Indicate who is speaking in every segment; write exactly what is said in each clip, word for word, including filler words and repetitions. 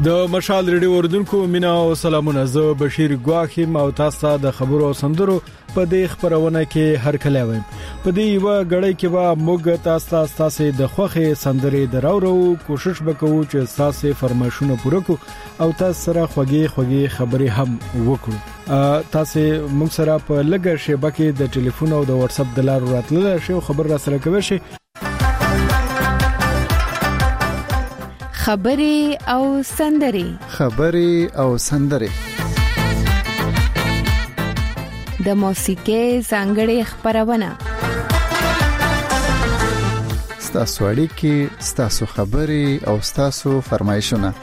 Speaker 1: د مشال ریډیو اوردونکو مینا او سلامونه. زه بشیر ګواخیم او تاسو د خبرو او سندرو په دې خبرونه کې هر کله وایم. په دې یو غړی کې وا موږ تاسو تاسو د خوخه سندرې دراورو کوشش وکړو چې تاسو فرمایشونه پوره کړو او تاسو سره خوږی خوږی خبرې هم وکړو. تاسو موږ سره په لګه شبکې د ټلیفون او د واتس اپ د لارو راتلل شي خبر را سره کوي شي.
Speaker 2: خبرې او سندرې
Speaker 3: خبرې او سندرې
Speaker 2: د موسیقۍ ځانګړې خبرونه
Speaker 3: ستاسو اړیکې ستاسو خبرې او ستاسو فرمایشونه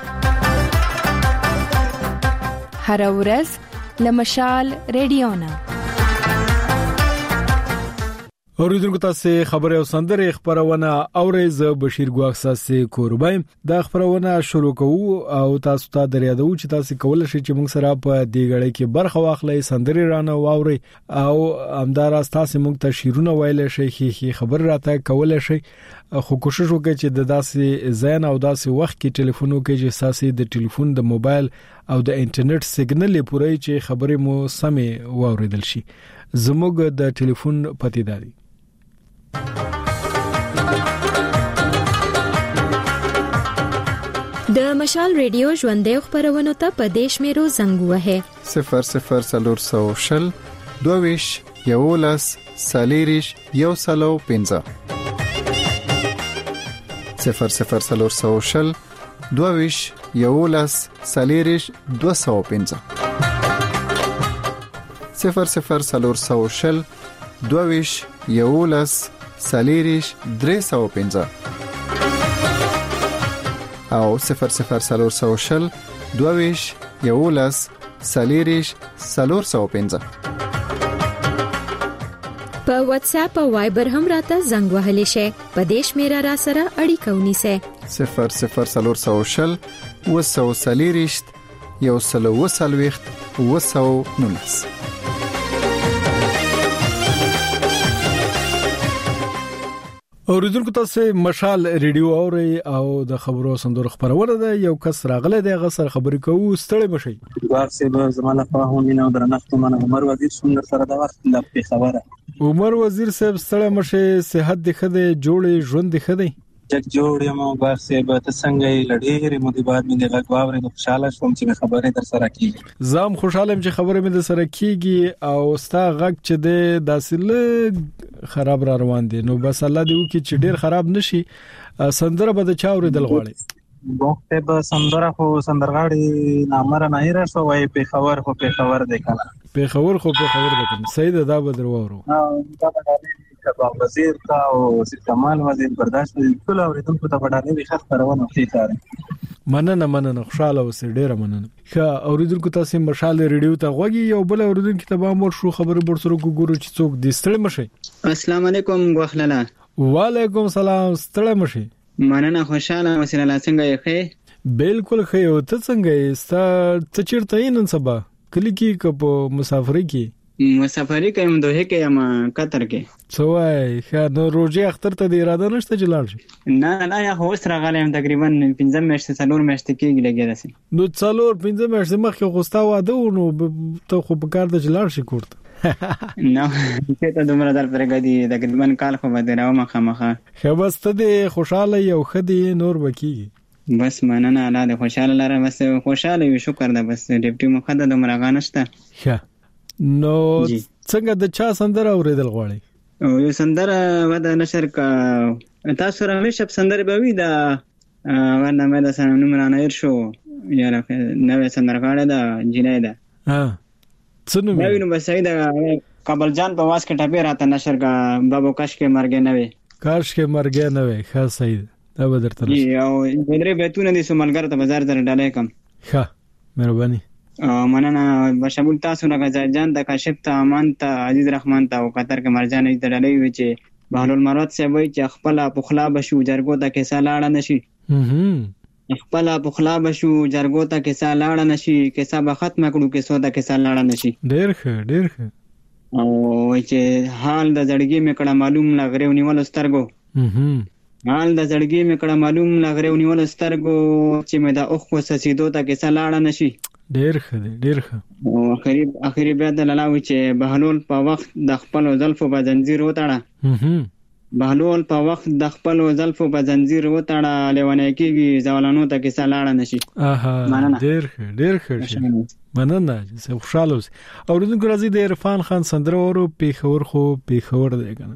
Speaker 2: هر ورځ لمشال ریډیو نه.
Speaker 1: اوریدونکو تاسو خبرې او سندرې خبرونه اورئ. بشیر ګواخ ساسي کوربایم د خبرونه شروع کوو او تاسو ته دریادو چې تاسو کول شئ چې موږ سره په دې غړي کې برخه واخلئ سندرې رانه واورئ او همدار تاسو موږ ته شیرونه ویل شئ خي خبر راته کول شئ. خو کوشش وکړئ چې د داسې زین او داسې وخت کې ټلیفون وکړئ چې تاسو د ټلیفون د موبایل او د انټرنیټ سیګنل پورې چې خبرې مو سمې واوریدل شي. زموږ د ټلیفون پتی داري
Speaker 4: د مشال ریډیو ژوندې خبرونه ته په دیش میرو زنګ وه
Speaker 3: صفر صفر سلور سو شل دویش یولس سالیریش یو سلو پنځه صفر صفر سلور سو شل دویش یولس سالیریش دو سو پنځه صفر صفر سلور سو شل دویش یولس سالیریش درې سو پنځه او صفر صفر سلور سو شل دویش یولس سالیریش سلور سو پنځه.
Speaker 4: په واتس اپ او وایبر هم راته زنګ وهلی شي. په دیش میرا را سره اړیکه ونیسه
Speaker 3: صفر صفر سلور سو شل وسو سالیریش یو سلو وسلويخت وسو نونس.
Speaker 1: اوریدونکو تاسو مشال ریډیو اوري او د خبرو سندرو خبرونه ده. یو کس راغله د غسر خبرې کوو ستړي مشي.
Speaker 5: واخ سه زمانه په همینه درنښت منه عمر وزیر څنګه سره د وخت لپاره خبره.
Speaker 1: عمر وزیر صاحب ستړي مشي صحت د خده جوړې ژوند د خده
Speaker 5: جګ جوړ یم. واخ سه به ته څنګه لډېره مودي بعد مې د غواورې د خوشاله شوم چې خبرې در سره کیږي.
Speaker 1: زم خوشاله یم چې خبرې مې در سره کیږي او ستا غږ چې د داسله خراب را روان دي. نو بس الله دې وکړي چې ډیر خراب نشي. سندره به د چاورې دل غواړي.
Speaker 5: وخت به سندره خو سندرغاړي نامره نه هیر شو وای په خبر خو په خبر دی کنه
Speaker 1: په خبر خو په خبر دی کنه سید دا به درو
Speaker 5: ها دا به شباب وزیر کا او سید کمال وزیر برداشت ټول اوریدونکو ته وړاندې وي خاص پرونه خېټاره
Speaker 1: مننه مننه خوشاله اوسې ډیره مننه. ښه اوریدونکو تاسو مشال ریډیو ته غوږی یو بل اوریدونکو ته به مور شو خبرې برسره ګورو چې څوک د ستړي مشي.
Speaker 6: السلام علیکم غوخلاله.
Speaker 1: وعلیکم السلام ستړي مشي.
Speaker 6: مننه خوشاله اوسې لا څنګه یې ښه
Speaker 1: بالکل ښه او ته څنګه یې ستا څه چیرته یې نن سبا کلی کې کپ مسافرۍ کې
Speaker 6: مسافرۍ کوم دوه کې یم قطر کې
Speaker 1: سوای ښه نو روزي اختر ته د اراده نشته چې لاړ شي.
Speaker 6: نه نه یا خو سره غلم تقریبا پنځه میاشتې څلور میاشتې کېږي لګیداسي.
Speaker 1: نو څلور پنځه میاشتې مخکې خوستا واده ونو ته خو په کار د جلال شي کوړت
Speaker 6: نو ته دومره در پرګدي تقریبا کال خو به دراو مخه مخه
Speaker 1: خبسته دې خوشاله یو خدي نور وکي.
Speaker 6: بس مننه الله دې خوشاله لره. بس خوشاله یو شکر ده. بس ډیپټي مخده دومره غانشته.
Speaker 1: ښه نو څنګه د چا سندره اوریدل غواړي؟
Speaker 6: او یو سندره ودا نشر کا تاسو را مې شپ سندره به وی دا ورنه مې د سن نمبر نه ير شو یاره نوې سندره کاړه دا جنې ده.
Speaker 1: ها څنګه
Speaker 6: مې نو بس دا کابل جان په واس کې ټاپه راته نشر کا بابو کاش کې مرګ نه وي
Speaker 1: کاش کې مرګ نه وي. ښه صحیح دا به درته
Speaker 6: یو درې بیتونه دي سملګر ته بازار ته ډالې کم.
Speaker 1: ښه مهرباني
Speaker 6: مننه بشمول تاسو نه جان د کاشف ته امان ته عزیز رحمان ته او قطر کې مرجان دې ډالې وي چې بهلول مراد سی وای چې خپل پخلا بشو جرګو ته کې سالاړه نشي. هم خپل پخلا بشو جرګو ته کې سالاړه نشي کې سبا ختم کړو کې سودا کې سالاړه نشي.
Speaker 1: ډېر ښه ډېر ښه.
Speaker 6: او چې حال د زړګي مې کړه معلوم نه غره ونیول سترګو.
Speaker 1: هم
Speaker 6: حال د زړګي مې کړه معلوم لغره ونیول سترګو چې مې دا اوخ کو سسیدو ته کې سلاړه نشي.
Speaker 1: ډیر ښه دی ډیر ښه.
Speaker 6: او اخري اخري بیا د لالاوي چې بهلول په وخت د خپل زلفو په زنجیر وتاړه. بهلول په وخت د خپل زلفو په زنجیر وتاړه لیونه کېږي ځوانانو ته کې سلاړه نشي.
Speaker 1: اها ډیر ښه ډیر ښه. مننه چې خوشاله اوسئ. اوریدونکو راځي د عرفان خان سندره ورو پیښور خو پیښور دی کنه.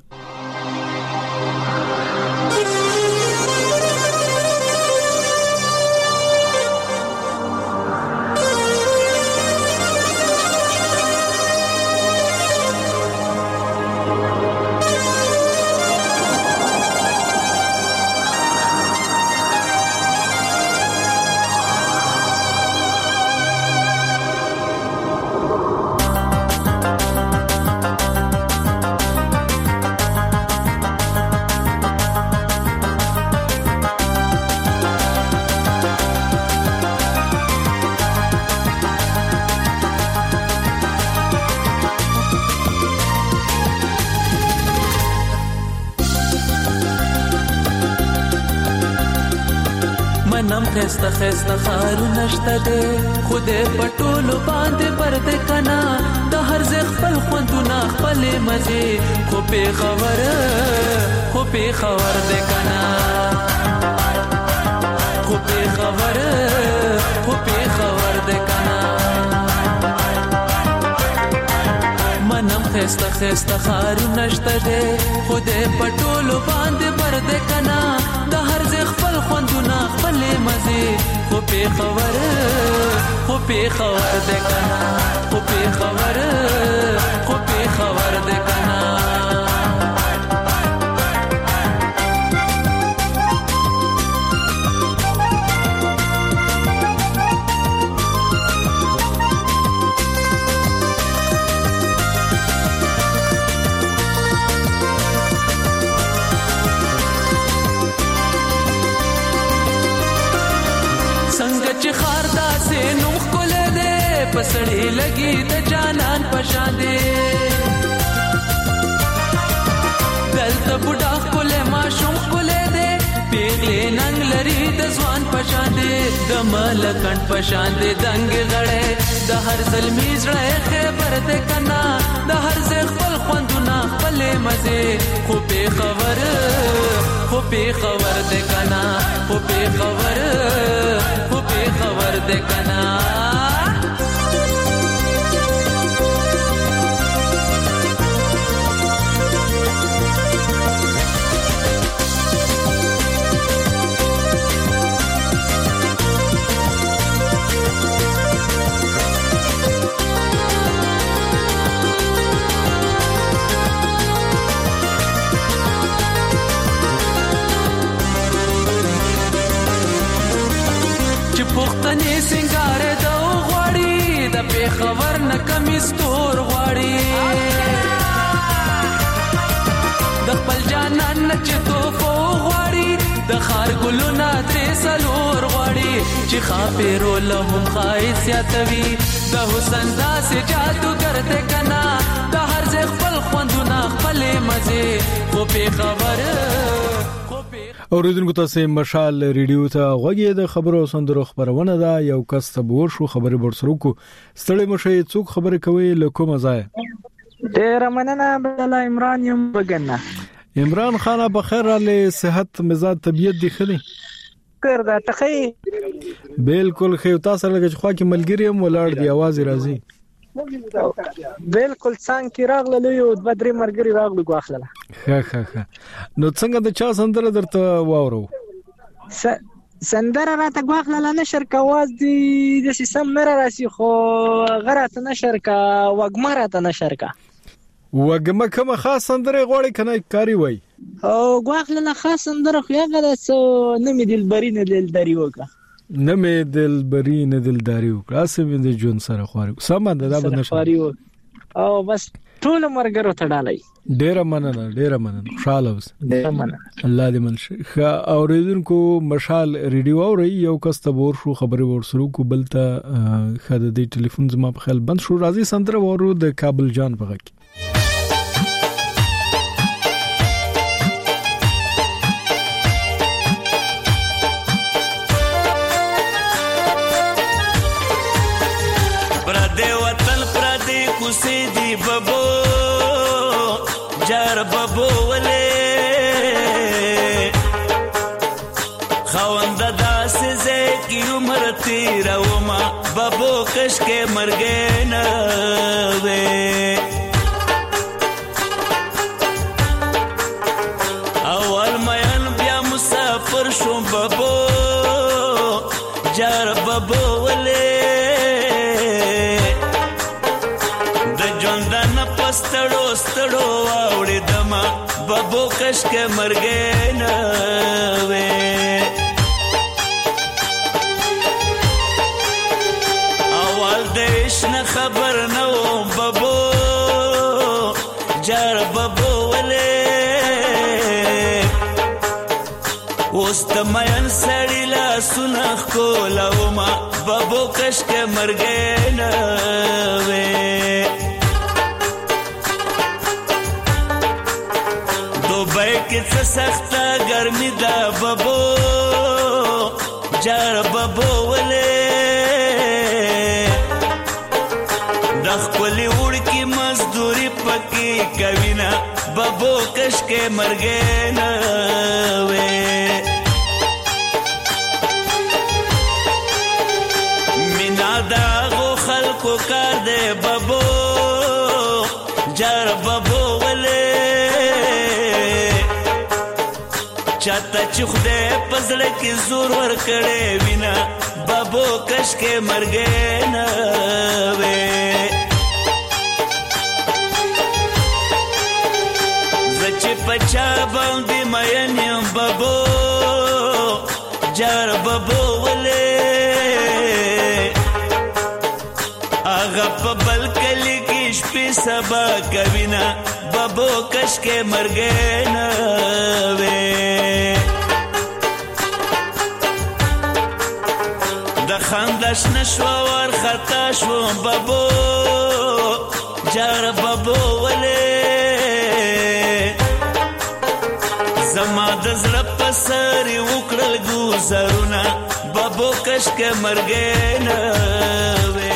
Speaker 7: خسته خسته خارو نشته ده خوده پټولو باندې پرده کنا د هر ځای خپل خوندونه خپل مزه خو په خبر خو په خبر ده کنا خو په خبر خو په خبر ده کنا منم خسته خسته خارو نشته ده خوده پټولو باندې پرده کنا د هر ځای خپل خوندونه خپل مزه خو په خبر خو په خبر ده کنا خو په خبر خو په خبر ده کنا پسړې لګي د جانان پشاندې دلته بوډا کوله ما شوم کوله دې پیغلې ننګ لري د ځوان پشاندې د ملکن پشاندې دنګ غړې د هر ظلمي زړه خبر دې کنا د هر ځای خپل خوندونه خپل مزه خو به خبر خو به خبر دې کنا خو به خبر خو به خبر دې کنا پختنې سنگار د غوړی د په خبر نه کمی ستور غوړی د خپل جانان چې تو فو غوړی د خار ګلونه ترې سلور غوړی چې خاپېرو له هم خایسیاتوي د حسن داسې جادوګر دې کنا د هر ځای خپل خوندونه خپل مزه خو په خبر
Speaker 1: اوریدونکو تاسو مشال ریډیو ته غوږی د خبرو سندرو خبرونه ده یو کس ته بور شو خبره برسرو کو ستړي مشه څوک خبره کوي لکه مزای
Speaker 8: ډیر مننه بل عمران یم بګنه
Speaker 1: عمران خان بخیر له صحت مزاج طبيعت دی خلی
Speaker 8: کړ دا تخی
Speaker 1: بالکل خو تاسو لږ خو کې ملګری هم ولاړ دی आवाज راځي
Speaker 8: بالکل څنګه راغله یو د بدري مرګري راغله غواخله
Speaker 1: ها ها ها نو څنګه د چا سندره درته واورو
Speaker 8: سندره راته غواخله نشر کواز دی د سیستم مره راسي خو غرات نشر کا وګمره ته نشر کا
Speaker 1: وګمه کوم خاص سندره غوړی کنه کاری وای
Speaker 8: او غواخله خاص سندره خو هغه د نمی دلبري نه دلداري وکړه
Speaker 1: نه مې دلبري نه دلداري وکړه سمې د جون سره خواري سم ده دا بنه
Speaker 8: خواري او بس ټول مرګرو تړالای
Speaker 1: ډیر مننه ډیر مننه خوشاله اوس
Speaker 8: ډیر مننه
Speaker 1: الله دې منشي خا اوریدونکو مشال ریډیو اوري یو کس ته ور شو خبري ور سره کو بلته خد دې ټلیفون زما په خیال بند شو راځي سندره ورو د کابل جان بغه
Speaker 7: کوسې دی ببو جار ببو ولې خوند داسې زکی عمر تیرا وما ببو کش کې مرګې نه وې اول مېن بیا مسافر شو ببو جار ببو ولې د ژوند نه پستړو ستړو واوړې دما ببو کش کې مرګې نه وې اول دیش نه خبر نه و ببو جار ببو ولې اوس د مېن سړی لا سنخ کولاوما ببو کش کې مرګې نه وې دوبۍ کې څه سخته ګرمي ده ببو جار ببو ولې د خپلې وړکې مزدوري پکې کوي نه ببو کش کې مرګې نه وې داغو خلقو کار دے ببو جار ببو ولے چاہتا چخ دے پزل کی زور ور کڑے وینا ببو کش کے مرگے نوے زچ پچا باندی مینیم ببو جار ببو ولے آغا پا بلکلی کی شپی سبا کوینا ببو کش کے مرگے نوے دا خاندش نشو ور خطا شو ببو جار ببو ولے زما دزر پسری وکڑل گوزرونا ببو کش کے مرگے نوے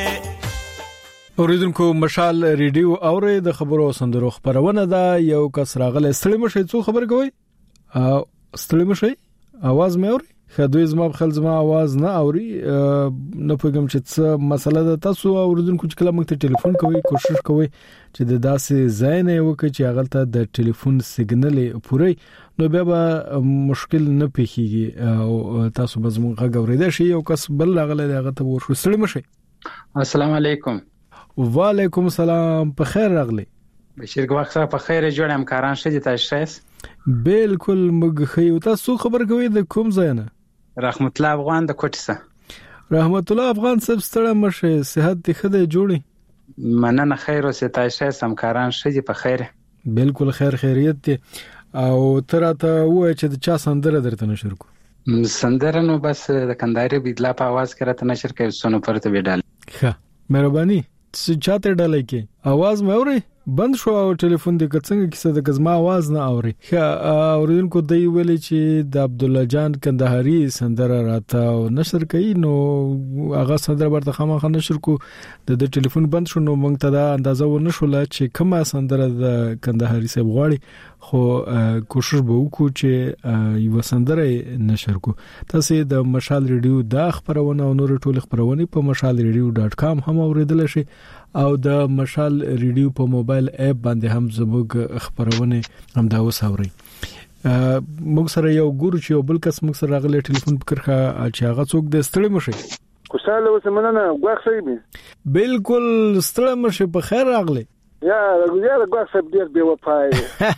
Speaker 1: اوریدونکو مشال ریډیو اوري د خبرو سندرو خبرونه ده یو کس راغله ستړي مشه څو خبر کوي او ستړي مشه आवाज مې اوري خدوی زما خپل زما आवाज نه اوري نه پېږم چې څه مسله ده تاسو اوریدونکو چې کله موږ ته ټلیفون کوي کوشش کوي چې د داسې ځای نه وکړي چې هغه ته د ټلیفون سیګنل پوره نو بیا به مشکل نه پیږي او تاسو به زموږ غږ اورېدئ شي یو کس بل راغله هغه ته ورشو ستړي مشه
Speaker 9: السلام علیکم
Speaker 1: وعلیکم السلام په خیر راغلی
Speaker 9: بشیر ګواخ صاحب په خیر جوړ همکاران شې تاسو
Speaker 1: بالکل موږ خیو تاسو خبر کوي د کوم ځای نه
Speaker 9: رحمت الله افغان د کوټسه
Speaker 1: رحمت الله افغان صاحب ستړی مشه صحت دې خدای جوړي
Speaker 9: مننه خیر او ستایشه همکاران شې په خیر
Speaker 1: بالکل خیر خیریت دي او تراته وای چې د چا سندره درته نشر کو
Speaker 9: سندره نو بس د کندهاري بدلا په आवाज کې راته نشر کوي سونو پرته وډال
Speaker 1: ښه مهرباني چې چاته ډالای کې आवाज مې اوري بند شو او ټلیفون دې کڅنګ کیسه د کزما आवाज نه اوري ښه اوریدونکو دی ویلي چې د عبد الله جان کندهاري سندره راته نشر کړي نو هغه سندره ورته خامخا نشر کو د ټلیفون بند شو نو موږ ته دا اندازه ونه شو چې کومه سندره د کندهاري صاحب غواړي خو کوشش به وکړو چې یو سندره نشر کو تاسو د مشال ریډیو د خبرونه او نور ټول خبرونه په مشال ریډیو ډاټ کام هم اوریدل شي او د مشال ریډیو په موبایل اپ باندې هم زموږ خبرونه هم دا وساوري موږ سره یو ګورو چې یو بل کس موږ سره غلې ټلیفون پکړه چې هغه څوک د ستړي مشه
Speaker 10: خوشاله اوسه مننه غواخ صاحب
Speaker 1: بالکل ستړي مشه په خیر راغلی
Speaker 10: یا یا غواخ صاحب ډیر دی وفای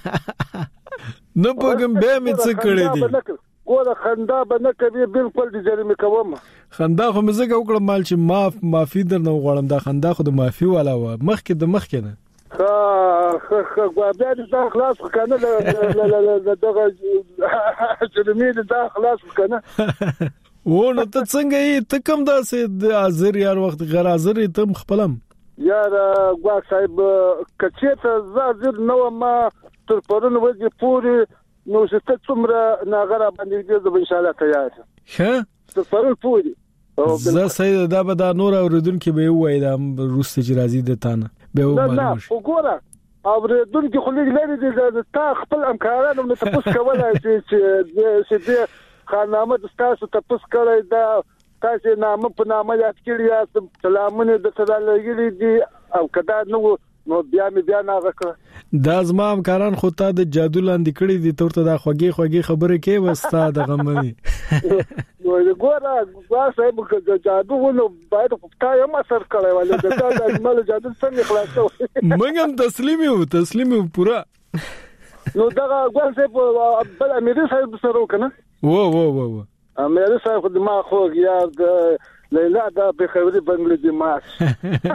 Speaker 1: نو پوګم به مې څه کړی دی
Speaker 10: ګوره خندا به نه کوي بالکل د جریمه کوم
Speaker 1: خندا خو مزه وکړم مال چې معاف معافي درنه غواړم دا خندا خو د معافي والا و مخکې د مخکې نه
Speaker 10: ها خو بیا د خلاص کنه د دغه جریمه د خلاص کنه
Speaker 1: ونه ته څنګه یې ته کوم داسې د ازر یار وخت غیر ازر ته خپلم
Speaker 10: یار غواړ صاحب کچې ته زازر نو ما تر پرون وځي پوری نو ست څومره ناغره باندې دې ان شاء الله تیار
Speaker 1: ښه
Speaker 10: تر پرون پوری
Speaker 1: زه سید دا به دا نور اوریدونکو به وای دا روسته چې راځي د تانه به
Speaker 10: نه
Speaker 1: معلوم شي.
Speaker 10: وګوره اوریدونکو خو لږ لري دي تا خپل همکارانو نه تاسو کولای چې چې دې خانامه د تاسو تاسو کړی دا تاسو نامه په نامه یاد کړی یا سلامونه د صدا لګیلي دي او کدا نو نو بیا مې بیا نه وکړه
Speaker 1: دا زما همکاران خو ته د جادو لاندې کړی دي تورته دا خوږی خوږی خبره کې وستا د غمني
Speaker 10: نو ګوره وا صاحب د جادو نو باید په تا یم اثر کړی ولې دا د اجمل جادو څنګه خلاصو
Speaker 1: موږ هم تسلیم یو تسلیم یو پورا
Speaker 10: نو دا ګوره صاحب بل امیر صاحب سره وکنه
Speaker 1: و و و و
Speaker 10: امیر صاحب د ما خو یار د لیلا دا به خبري بنگلې دي ما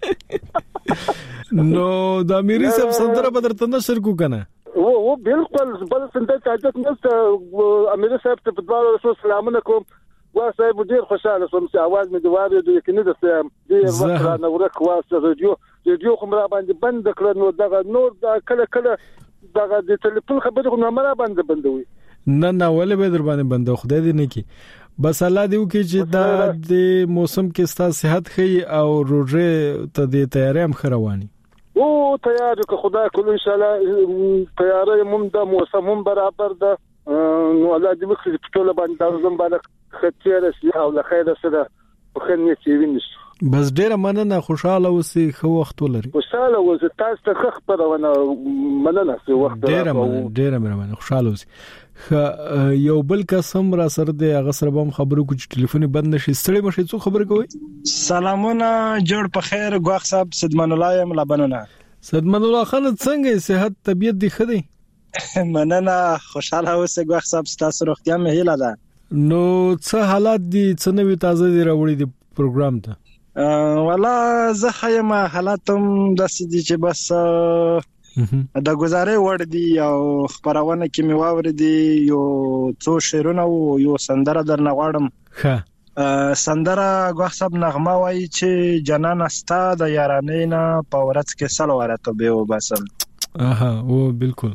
Speaker 1: نو د امیر صاحب سندره بدر تنه شر کو کنه
Speaker 10: او او بالکل بل سندره تاجت نست امیر صاحب ته په دوه رسول سلام علیکم وا صاحب ډیر خوشاله سوم چې आवाज مې دواره د یقیني د سم ډیر وخت نه ورک واسه رادیو رادیو کوم را باندې بند کړ نو دا نور دا کله کله دا د ټلیفون خبرې کوم نه را باندې بندوي
Speaker 1: نه نه ولې به در باندې بند خدای دې نه کی بس الله دې وکړي چې دا د موسم کې ستاسو صحت خي او روزه ته د تیاری هم خرواني
Speaker 10: او تیاری که خدای کول ان شاء الله تیاری موږ د موسم هم برابر ده نو الله دې وکړي چې ټول باندې زم باندې خطر شي او له خیر سره په خنه چې ویني
Speaker 1: بس ډیره مننه خوشاله اوسې خو وخت ولري
Speaker 10: خوشاله اوسې تاسو ته خخ پرونه مننه چې وخت
Speaker 1: ډیره مننه ډیره مننه خوشاله اوسې یو بل قسم را سره د هغه سره هم خبرو کو چې ټلیفون بند نشي ستړي مشه څو خبر کوي
Speaker 11: سلامونه جوړ په خیر ګواخ صاحب صدمن الله یم لبنونه
Speaker 1: صدمن الله خان څنګه صحت طبيعت دی خدي
Speaker 11: مننه خوشاله اوسې ګواخ صاحب تاسو روغتیا مې هیله ده
Speaker 1: نو څه حالات دي څه نوې تازه دی راوړي دی پروګرام ته
Speaker 11: ولا زه خیم حالاتم د سدي چې بس د گزارې ور دي او خبرونه کې می واور دي یو څو شعرونه او یو سندره درنه غواړم ښه سندره غوښ صاحب نغمه وایي چې جنان استا د یارانې نه په ورځ کې سلوارته به وباسم
Speaker 1: اها او بالکل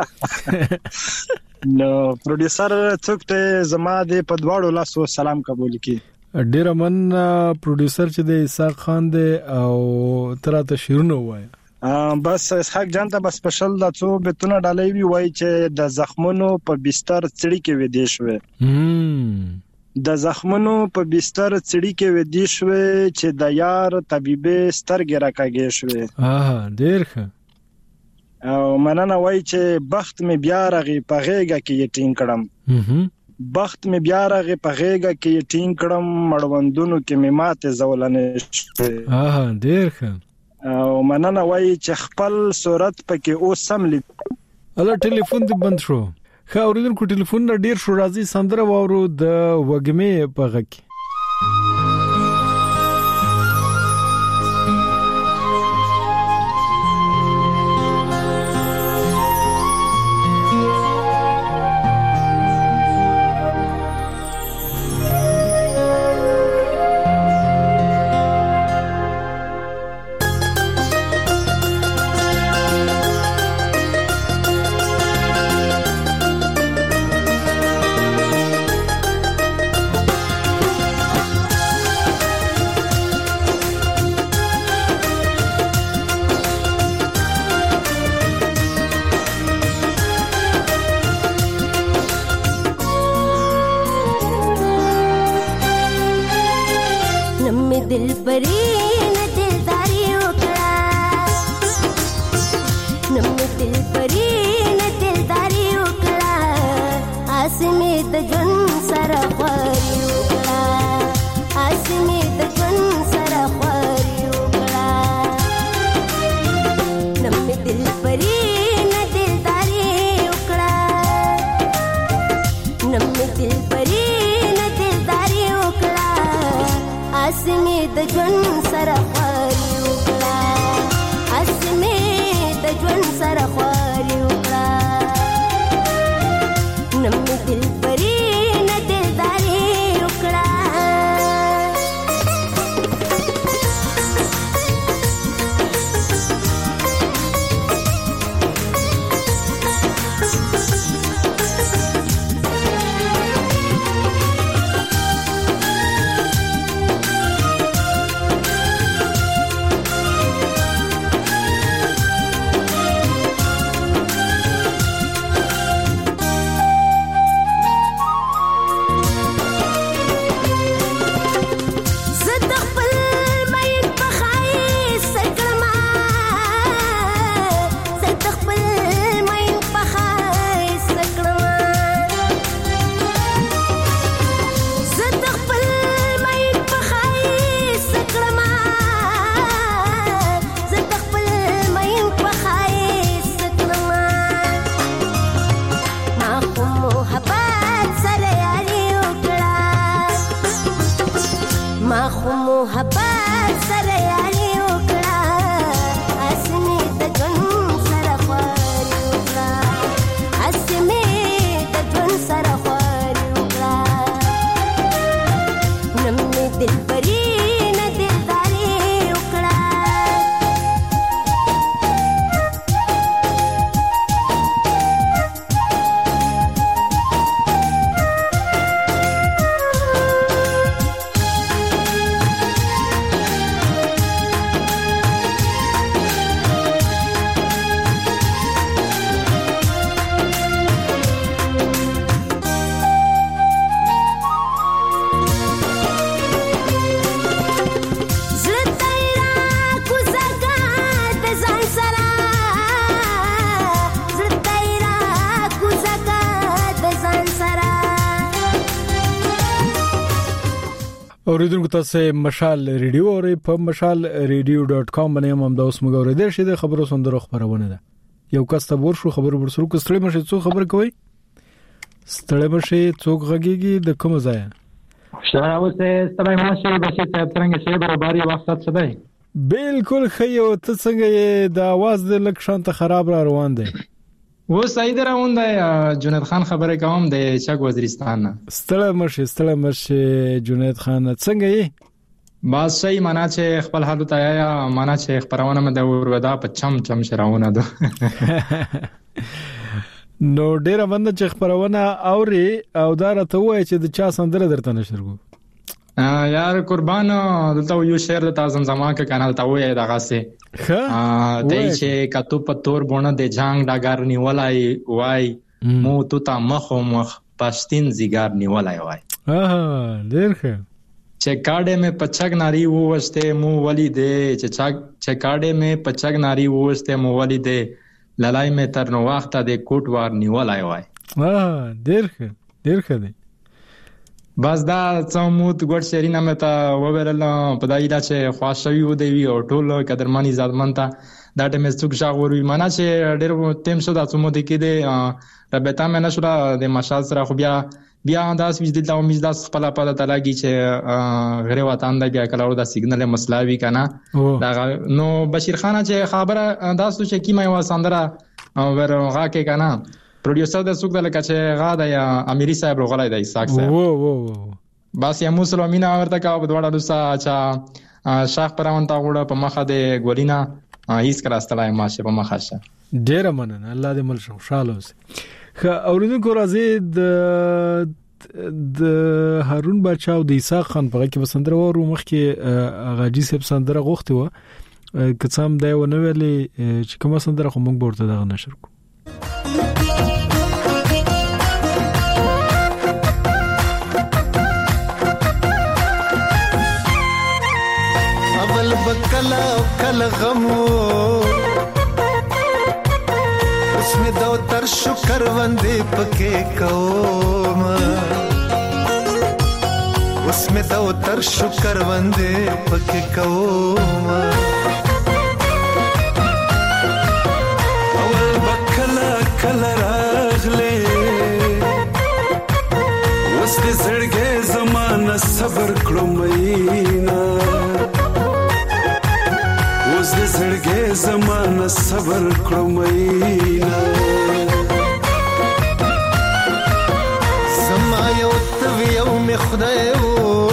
Speaker 11: نو پروډوسر څوک ته زما د په دواړو لاسو سلام قبول کی
Speaker 1: ډیر من پروډوسر چې د اسحاق خان دی او تراته شیرونه وای
Speaker 11: بس اسحاق جان ته بس سپیشل د څو بتونه ډالۍ وی وای چې د زخمونو په بستر چړی کې ودی شوې د زخمونو په بستر چړی کې ودی شوې چې د یار طبيبه سترګې راکاږي شوې
Speaker 1: اه ډیر ښه
Speaker 11: او مننه وای چې بخت می بیا رغي په غېګه کې یټین کړم بخت می بیا راغه په غېګه کې ټینګ کړم مړوندونو کې می ماته زولنه شوه
Speaker 1: اه ډیر ښه
Speaker 11: او مننه وای چې خپل صورت پکې اوس سم لید
Speaker 1: الله ټلیفون دې بند شو خو اوریدونکو ټلیفون ډیر شو راځي سندره وورو د وګمې په غږ اوریدونکو تاسو مشال ریډیو او په مشال ریډیو ډاٹ کام باندې هم د اوس موږ اوریدل شي د خبرو سندرو خبرونه ده. یو کس ته ور شو خبرو ورسره کو ستړي مشه څو خبر کوي ستړي مشه څوک غږیږي د کوم ځای
Speaker 12: شاه اوسه ستړي مشه بشي ته څنګه شی برابرۍ وخت څه دی
Speaker 1: بالکل خیو ته څنګه د आवाज د لک شانت خراب را روان دی
Speaker 12: و سعید راوند جنید خان خبره کوم د چک وزیرستان
Speaker 1: ستړي مشه ستړي مشه جنید خان څنګه یې
Speaker 12: با صحیح معنا چې خپل حالت آیا معنا چې خبرونه مده وردا په چم چم شراونه ده
Speaker 1: نو ډیر باندې چې خبرونه اوري او دا راته وای چې د چا سندره درته نشرګو
Speaker 12: یار قربان دلته یو شعر د تاسو زما کې کانال ته وای دغه سه ها ته چې کتو پتور بونه د جنگ ډاګر نیولای وای مو تو تا مخ مخ پښتين زیګار نیولای وای
Speaker 1: ها ډیر ښه
Speaker 12: چې کاډه مې پچک ناری ووسته مو ولی دې چې چا چې کاډه مې پچک ناری ووسته مو ولی دې للای مې تر نو وخت د کوټ وار نیولای وای
Speaker 1: ها ډیر ښه ډیر ښه دی
Speaker 12: بس دا څوموت ګډ شرینا مې تا وورل په دای دا چې خواشوي و دی او ټول قدرمنی زادمنتا دا ټیم څوک شاغوري معنا چې ډېر تیم شو دا څوموت کې دی ربتا مې نشو د مشال سره خو بیا بیا انداز وځ د امید د خپل په تعالی کې چې غره وطن د بیا کلاو د سیګنل مسلاوي کنه دا نو بشیر خان چې خبره انداز تو چې کیمه وساندره ورغه کې کنه پروډوسر د سوق د لکه چې غا د امیری صاحب غلای د اساق صاحب
Speaker 1: وو وو
Speaker 12: بس یا مسلمانینا ورته کا په دوړه لسا چا شاخ پرون تا وړه په مخه د ګولینا هیڅ کراستلای ماشه په مخه شه
Speaker 1: ډیر مننه الله دې مل شو شاله خ اوریدونکو راځي د د هارون بچاو د اساق خان په کې بسندره ورو مخ کې غاجی صاحب سندره غوښته و کڅام دی و نو ویلي چې کوم سندره خو موږ ورته دغه نشر کو
Speaker 13: بکلا کل غمو اس میں دو تر شکر وندے پکے کوم اس میں دو تر شکر وندے پکے کوم اول بکلا کل راغلے اس دے زړګې زمانہ صبر کړو مینا اوس دې زړګې زمانہ صبر کړو مینا زما یو تو یو می خدای وو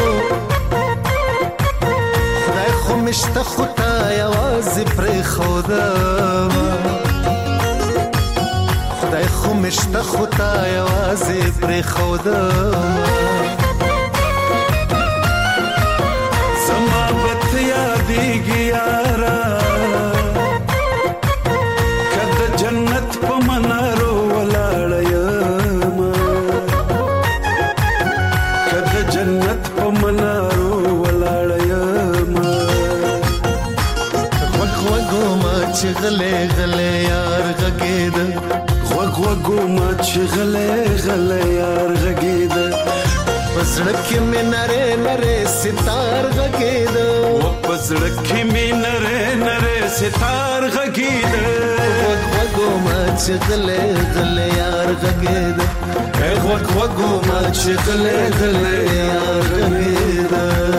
Speaker 13: خدای خو مشته خدای आवाज پر خدا خدای خو مشته خدای आवाज پر خدا زما بت یادېږي یارا کده جنت په منارو ولاړ یم کده جنت په منارو ولاړ یم وګ وګو ما چې غلې غلې یار غږېد وګ وګو ما چې غلې غلې یار غږېد پسړک میں نرے نرے ستار غږېد پسړک میں نرے نرے ستار غږېد وګ وګو ما چې غلې غلې یار غږېد وګ وګو ما چې غلې غلې یار غږېد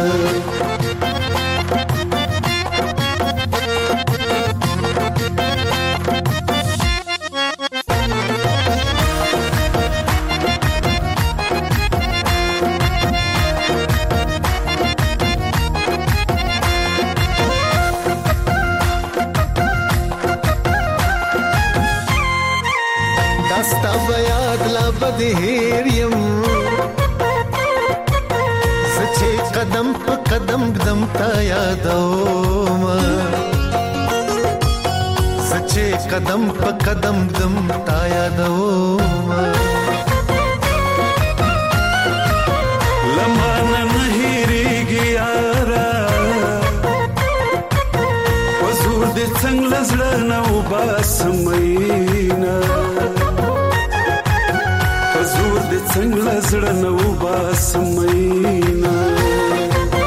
Speaker 13: هیر یم سچې قدم په قدم قدم تا یادوم سچې قدم په قدم قدم تا یادوم لمانه نه هېرېږي یاره وزور دې څنګه له زړه نه وباسم میینه زور دې څنګه زړه نو باسم مینا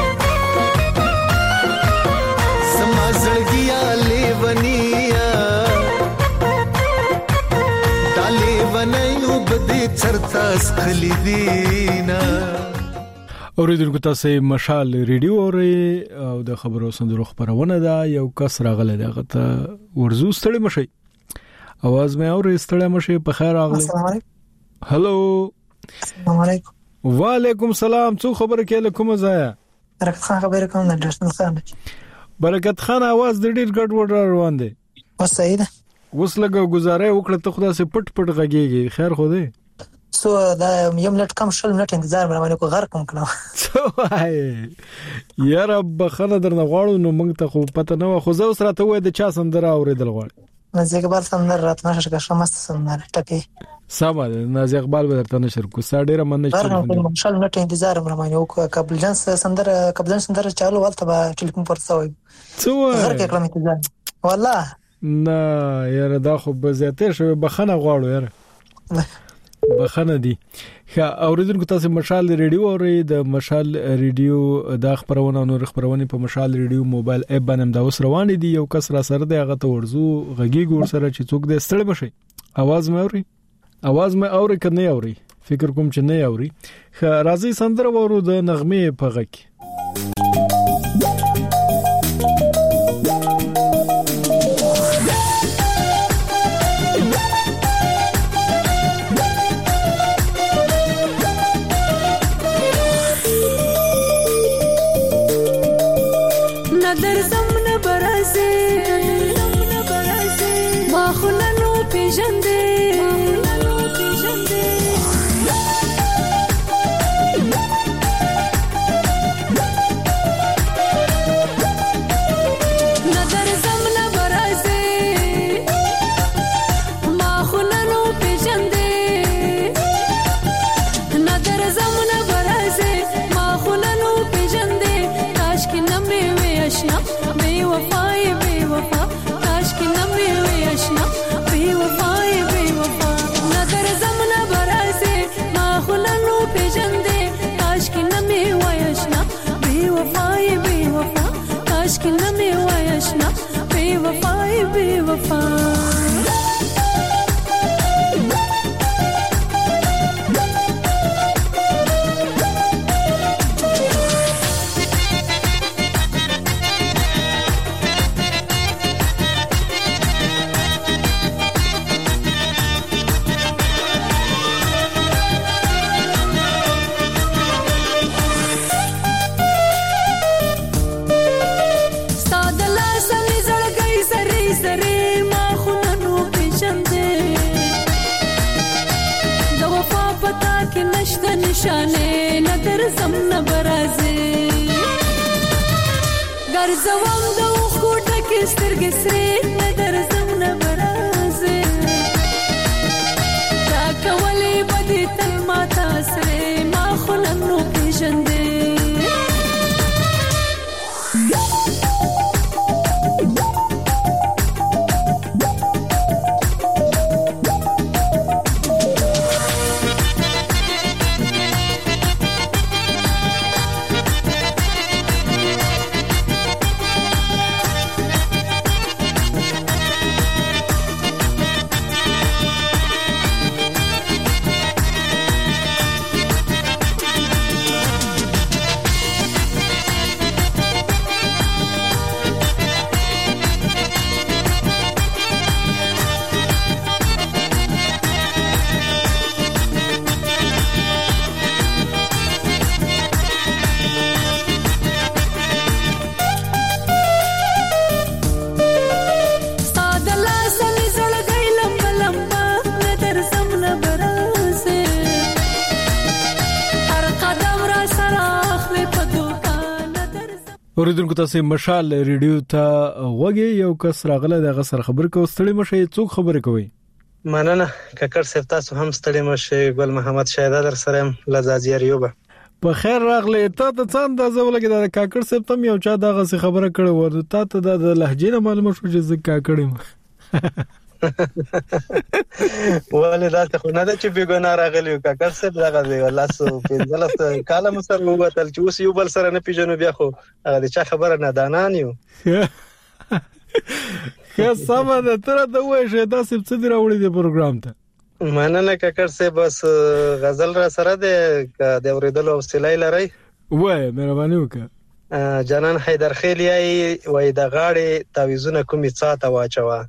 Speaker 13: لاس خلی دینا.
Speaker 1: اوریدونکو تاسو مشال ریډیو اورئ او د خبرو سندرو خبرونه ده. یو کس راغله دغه ته ورزو ستړي مشي اواز مې اوري ستړي مشي په خیر راغله.
Speaker 14: السلام علیکم.
Speaker 1: هلو
Speaker 14: السلام علیکم.
Speaker 1: وعلیکم السلام. څو خبره کې له کومه ځای؟
Speaker 14: برکت خان خبره کوم د درشن خان.
Speaker 1: برکت خان आवाज د ډیر ګډ وډ روان دي.
Speaker 14: اوس صحیح ده.
Speaker 1: اوس لګو گزارې وکړه ته خدا سي پټ پټ غږیږي. خیر خو دې
Speaker 14: سو دا یو منټ کم شل منټ انتظار باندې کو غر کوم کړم.
Speaker 1: څو وای یار بخنه درنه غواړو نو موږ ته خو پته نه و. خو زه سره ته وای د چا سندره اوریدل غواړم.
Speaker 14: نازي اقبال سندره راتنه شګه شمست سندره ټکی
Speaker 1: سما نازي اقبال به درته نشر کو ساډه مننه
Speaker 14: چې شل منټ انتظار باندې وکړه. قبل جنس سندره قبل جنس سندره چالو ولته به ټلیفون پر څوي
Speaker 1: څو
Speaker 14: غر کې کلم انتظار والله
Speaker 1: نه یاره دا خو به زیاته شوی. بخنه غواړو یاره بخنه دي. ښه اوریدونکو تاسو مشال ریډیو اورئ. د مشال ریډیو د خبرونه نور خبرونه په مشال ریډیو موبایل اپ باندې دا اوس روان دي. یو کس را سره دی هغه ته ورزو غږی ګور سره چې څوک دې ستړي بشي. आवाज مې اوري आवाज مې اوري کنه اوري فکر کوم چې نه اوري. ښه راځي سندره ورو د نغمه په غږ.
Speaker 15: نظر زمنا برازه زمنا برازه ما خلانو پیجنده خلانو پیجنده نظر زمنا برازه ما خلانو پیجنده نظر زمنا برازه ما خلانو پیجنده کاش کی نمی اشنا بے وفای بے وفا کاش کی نمی ہوئی اشنا بے وفای بے وفا نظر زمنا برازے ما خلانو پیجندے کاش کی نمی ہوئی اشنا بے وفای بے وفا کاش کی نمی ہوئی اشنا بے وفای بے وفا. نشانه نظر زمنا برازه ګرځوم د خوټه کې سترګې سرې نظر زمنا برازه دا کولې بدې تل ماته سره ما خلنو پیژندې
Speaker 1: اوریدونکو تاسو مشال ریډیو ته وګورئ. یو کس راغله دغه سر خبر کو ستړي مشه څوک خبره کوي.
Speaker 16: مننه ککر صاحب تاسو هم ستړي مشه. ګل محمد شایدا در سره لزازی ریوبه
Speaker 1: په خیر راغله. ته ته څنګه اندازه ولګی دا کاکړ صاحب تم یو چا دغه خبره کړې و ته ته د لهجې نه معلومه شو چې زه کاکړم.
Speaker 16: ولې دا ته نه ده چې بیګونه راغلی کاکړ صاحب دغه دی الله سو پنځلس کاله مو سره وګتل چې اوس یو بل سره نه پیژنو بیا خو هغه چا خبره نه دانان یو.
Speaker 1: که سم ده تر دا وای شه دا سب څه دی راوړي دی پروګرام ته
Speaker 16: مننه کاکړ صاحب. بس غزل را سره ده د اوریدلو حوصله لري؟
Speaker 1: وای مهرباني وکړه.
Speaker 16: جانان حیدر خیلیای وای د غاړې تعویذونه کومې ساته واچوه،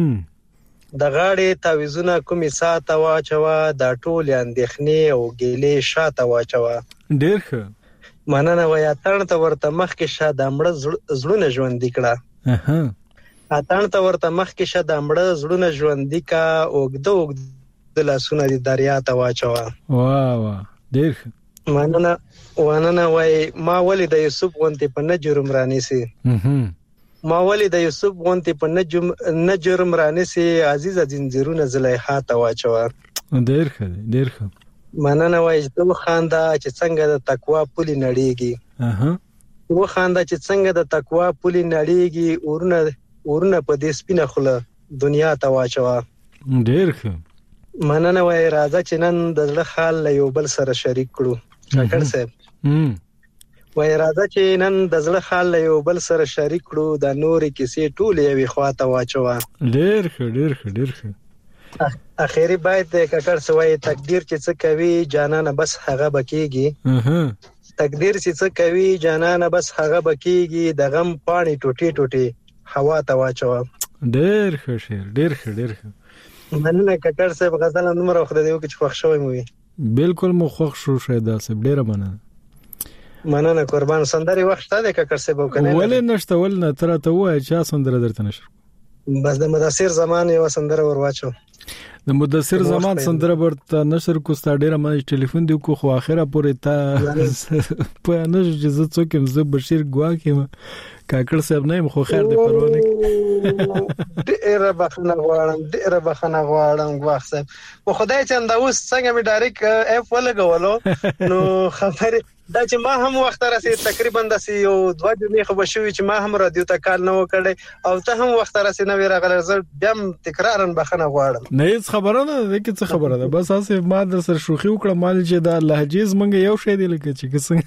Speaker 16: د غاړې تعویذونه کومې ساته واچوه، دا ټول اندېښنې او ګیلې شاته واچوه.
Speaker 1: ډېر ښه.
Speaker 16: مننه وای اتڼ ته ورته مخکې شه د مړه زړونه ژوندي کړه.
Speaker 1: اها
Speaker 16: اتڼ ته ورته مخکې شه د مړه زړونه ژوندي کا، اوږده اوږده لاسونه دې دریا ته واچوه.
Speaker 1: واه واه ډېر ښه.
Speaker 16: مننه واننه وای ما ولې د یوسف غونتی په نه جرم رانیسي، ما ولې د یوسف غونتی په نه جرم رانیسي، عزیزه زنجیرونه زلیخا ته واچوه.
Speaker 1: ډېر ښه ډېر ښه.
Speaker 16: مننه وای ته خاندا چې څنګه د تقوا پولي نړیږي،
Speaker 1: اها
Speaker 16: و خاندا چې څنګه د تقوا پولي نړیږي، ورونه ورونه په دې سپینه خوله دنیا ته واچوه.
Speaker 1: ډېر ښه.
Speaker 16: مننه وای راځه چې نن د زړه حال له یو بل سره شریک کړو. کاکړ صاحب وای راځه چې نن د زړه حال له یو بل سره شریک کړو، د نورې کیسې ټولې یوې خواته واچوه.
Speaker 1: ډېر ښه ډېر ښه ډېر ښه.
Speaker 16: اخیری باید د کاکړ سوای تقدیر چې څه کوي جانانه بس هغه بکیږي، تقدیر چې څه کوي جانانه بس هغه بکیږي، د غم پاڼې ټوټي ټوټي هوا ته واچوه.
Speaker 1: ډېر ښه شعر ډېر ښه ډېر ښه.
Speaker 16: مننه کاکړ صاحب. غزل نمبر وخت دی چې خوښ شوی مو؟
Speaker 1: بالکل مو خوښ شو شاید صاحب. ډېر مننه.
Speaker 16: مننه قربان. سندري وخت دی کاکړ صاحب کنه؟
Speaker 1: ولې نشته ول نه تر ته وای چې سندره درته نشر.
Speaker 16: بس د مدثر زمان یو سندره ورواچو.
Speaker 1: د مدثر زمان سندره ورته نشر کو ستا ډېر ما ټلیفون دی کو خو اخره پورې تا په نه جزه څوک هم زه بشیر ګواکم کاکړ صاحب نه خو خیر دی پرونه.
Speaker 16: ډېر بخنه غواړم ډېر بخنه غواړم ګواخ صاحب. په خدای چې انده اوس څنګه می ډایرک اف ولګولو نو خبره دا چې ما هم وخت راسي تقریبا د یو دوه جمعې خو بشوي چې ما هم رادیو ته کال نه وکړي او ته هم وخت راسي نه ویراغله. زه بیا تکرارا بخنه غواړم.
Speaker 1: نه هیڅ خبره نه ده کې څه خبره ده، بس اسه ما د سر شوخي وکړه مال چې د لهجیز منګه یو شی دی لکه چې څنګه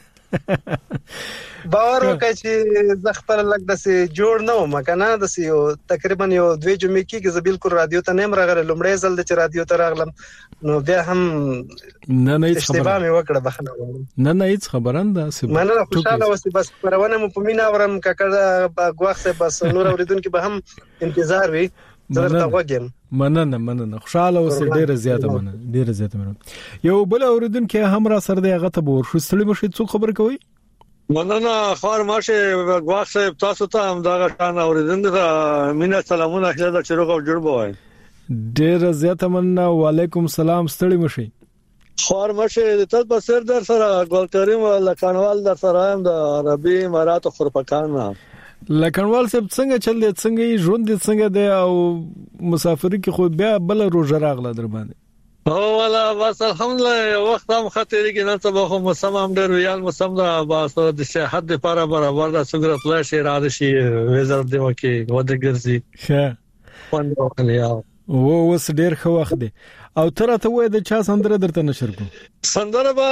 Speaker 16: باور وکړي چې زه خپل لګ دسي جوړ نه وم کنه دسي یو تقریبا یو دوه جمعې کې زه بالکل رادیو ته نه مرغله لمړی ځل د چې رادیو ته راغلم نو بیا هم
Speaker 1: نه نه هیڅ خبره
Speaker 16: اشتباه مې وکړه بخنه
Speaker 1: نه نه هیڅ خبره نه ده.
Speaker 16: مننه خوشاله اوسې بس پرونه مو په مینا ورم کاکړه غواخ سه بس نور اوریدونکو به هم انتظار وي. درته وګم.
Speaker 1: مننه مننه خوشاله اوسې ډیره زیاته مننه ډیره زیاته مننه. یو بل اوریدونکو هم را سره دی هغه ته ورشو ستړي مشه څو خبر کوي.
Speaker 17: مننه خار ماشه غواخ صاحب تاسو ته هم دا غټان اوریدونکو ته مینا سلامونه اخله د چروغ جوړ بوای.
Speaker 1: ډیره زیاته مننه. وعلیکم السلام ستړي مشه.
Speaker 17: خار مشه تاسو په سر در سره ګل کریم لکانوال در سره هم د عربي امارات خرپکان
Speaker 1: لکانوال صاحب څنګه چل دي څنګه ژوند دي څنګه دی او مسافری کې خو بیا بل روزه راغله در باندې؟
Speaker 17: او والا بس الحمدلله وخت هم خاطر کې نن سبا خو موسم هم ډېر ویال موسم دا بس د صحت لپاره برابر دا څنګه پلاش اراده شي وزر دی وکي ود ګرځي
Speaker 1: ښه
Speaker 17: پوند وکړیا
Speaker 1: او وس ډېر خو وخت دی او تر ته وای د چا سندره درته نشر کو
Speaker 17: سندره با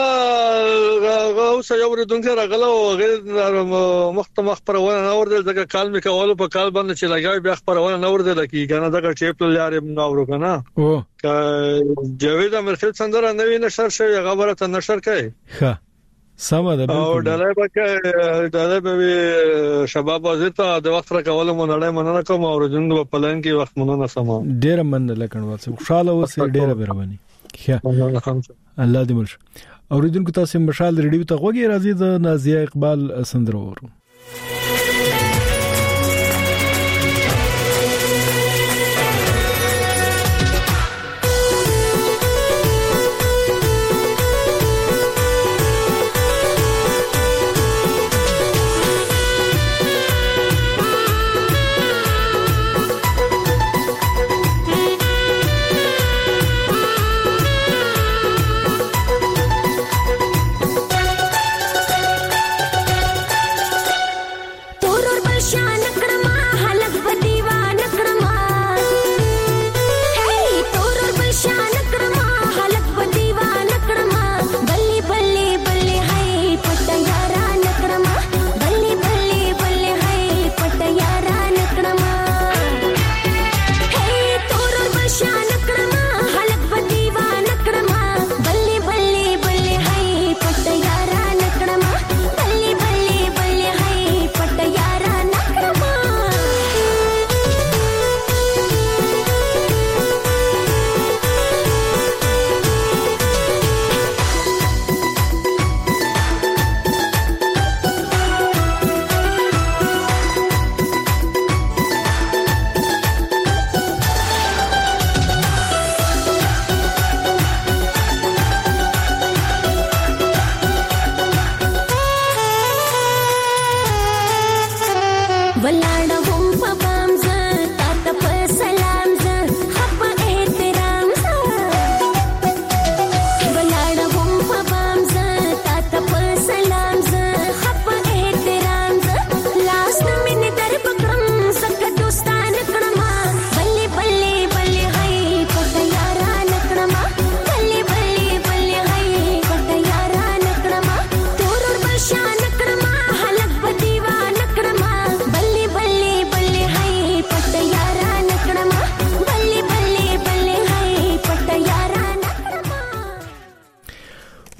Speaker 17: اوس یو ورته راغله او غیر مختمخ پرونه نور دغه کال می کول په کال باندې چې لګاوي بیا پرونه نور دل کی کنه دغه ټیپ لارې نور کنه
Speaker 1: او
Speaker 17: جاوید امرخیل سندره نوې نشر شوی خبره ته نشر کړي
Speaker 1: ښه سم ده
Speaker 17: او ډلای بکه ډلای به شباب وزته د وخت را کول مونږ نه مننه کوم او رجند په پلان کې وخت مونږ نه سم
Speaker 1: ډیر مننه لکه خوشاله اوسې ډیره مهرباني. الله دې مرشه. اوریدونکو تاسو مشال ریډیو ته غوږی راځي د نازیه اقبال سندره ورو.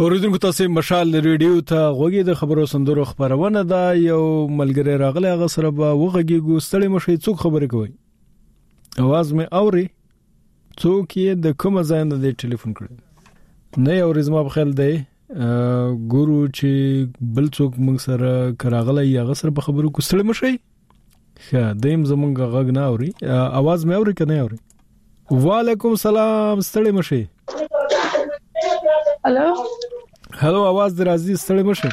Speaker 1: اوریدونکو تاسو مشال ریډیو ته غوږی د خبرو سندرو خبرونه دا یو ملګری راغلی هغه سره به وغږیږو ستړي مشي څوک خبرې کوي आवाज مې اوري څوک یې د کوم ځای نه دی ټلیفون کړی نه اوري زما په خیال دی ګورو چې بل څوک موږ سره کراغلی هغه سره په خبرو کو ستړي مشي ښه دیم زمونږ غږ نه اوري आवाज مې اوري کنه اوري وعلیکم سلام ستړي مشي
Speaker 18: هلو
Speaker 1: هلو आवाज درازي ستړي مشه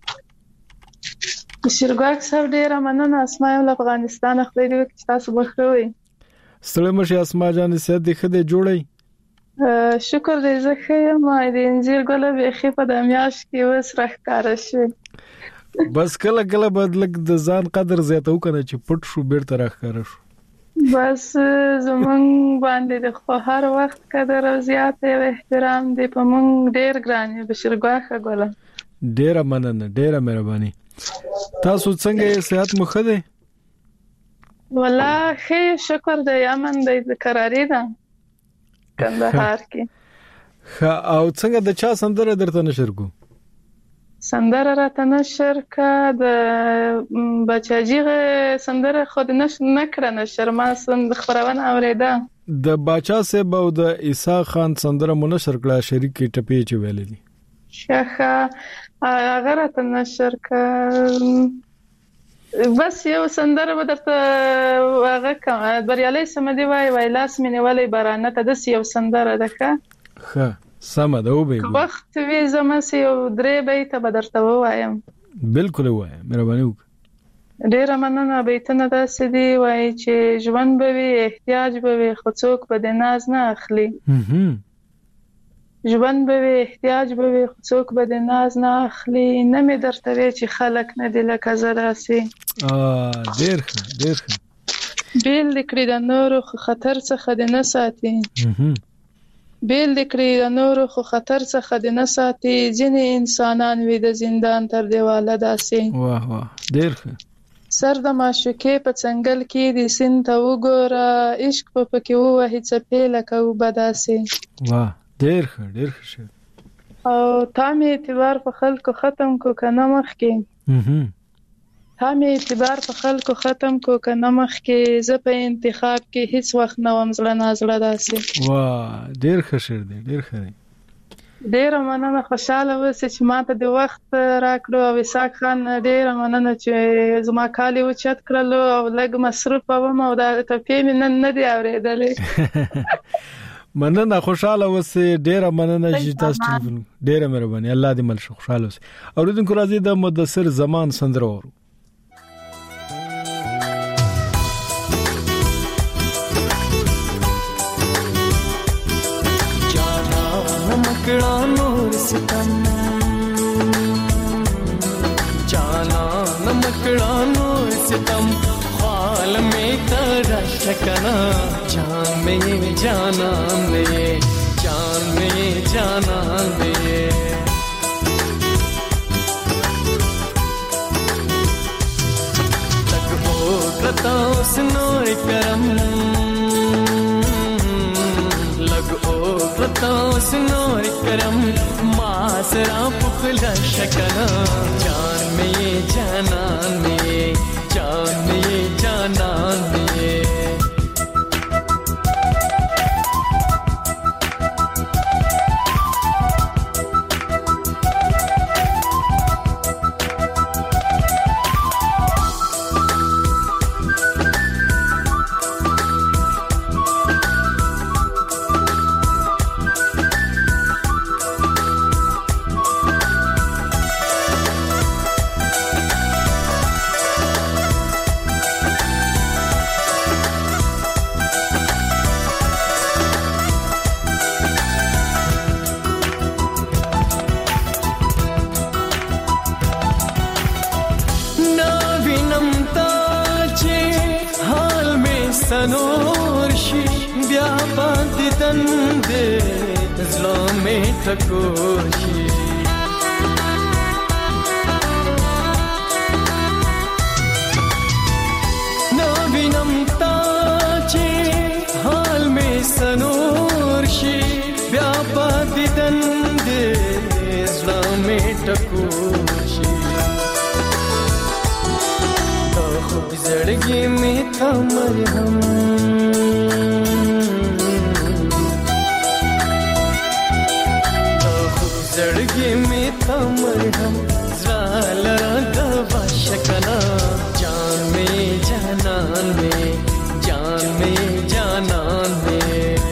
Speaker 18: شیرګاک صاحب ډیر مننه اسماء ول افغانستان خپل دی چې تاسو بخوي
Speaker 1: ستړي مشه اسماء جان سید د خده جوړي
Speaker 18: شکر دې زه خیم د انجیر ګل به خې په د میاش کې وس راخاره شي
Speaker 1: بس کله کله بدلک د ځان قدر زیاتو کنه چې پټ شو بیرته راخاره شو
Speaker 18: بس زمون باندې د خو هر وخت قدر او زیات او احترام دی په مونږ ډیر ګران بشرګاخه ګوله
Speaker 1: ډیر مننه ډیر مهرباني تاسو څنګه صحت مو ښه دی
Speaker 18: والله خې شکر دی امن دی قراری ده کندهار کې
Speaker 1: او څنګه د چا سندره درته نشر کو
Speaker 18: سندره راته نشر کا د بچاجیغه سندره خود نش نکړه نشر ما سند خبرونه اوریده
Speaker 1: د باچا صاحب او د عیسی خان سندره منشر کړه شریک ټپی چې ویلې دي
Speaker 18: شخه هغه راته نشر کا بس یو سندره به درته هغه کوم بریالي سمدي وای وای لاس مې نیولې بارانه ته د یو سندره ده ښه
Speaker 1: ښه سم ده او به
Speaker 18: وخت وی زما سي او درې بیت به درته وایم
Speaker 1: بالکل وایم مهرباني وکړه
Speaker 18: ډیر مننه بیتونه داسې دی وای چې ژوند به وي احتیاج به وي خو څوک به د ناز نه اخلي ژوند به وي احتیاج به وي خو څوک به د ناز نه اخلي نه مې درته وی چې خلک نه دی لکه زه داسې
Speaker 1: ا ډیر ښه ډیر ښه
Speaker 18: بیل لیکړي د نورو خطر څخه د نه ساتي بیل لیکړي د نورو خو خطر څخه د نه ساتي ځینې انسانان وي د زندان تر دیواله داسې
Speaker 1: واه واه ډیر ښه
Speaker 18: سر د معشوقې په څنګل کې د سین ته وګوره عشق په پکې ووهي څپې لکه اوبه داسې
Speaker 1: واه ډیر ښه ډیر ښه
Speaker 18: او تا مې اعتبار په خلکو ختم کو که نه مخکې تا مې اعتبار په خلکو ختم کو که نه مخکې زه په انتخاب کې هیڅ وخت نه وم زړه نازړه داسې
Speaker 1: واه ډیر ښه شعر دی ډیر ښه دی
Speaker 18: ډیره مننه خوشاله اوسې چې ماته د وخت راکړو او اسحاق خان ډیره مننه چې زما کالي اوچت کړلو او لږ مصروفه وم او دا ټپې مې نن نه دی اورېدلې
Speaker 1: مننه خوشاله اوسې ډیره مننه چې تاسو ټلیفون ډیره مهرباني الله دې مل شي خوشاله اوسې اوریدونکو راځي د مدثر زمان سندره ورو
Speaker 7: मकड़ा नूर सितम जाना नमकड़ा नूर सितम ख्वाल में तेरा शकना जान में जाना में जान में जाना में तक हो करता उस नूर करम सुनोर करम मासरा पुखला शकना जान में ये जाना में जान में ये जाना में سنورشی بیا باندې دندې زلمې تکوشي نو وینم تا چې حال مې سنورشي بیا باندې دندې
Speaker 19: تا مرهم زړګي می تا مرهم زړه دوا شکنا جان می جانان می جان می جانان می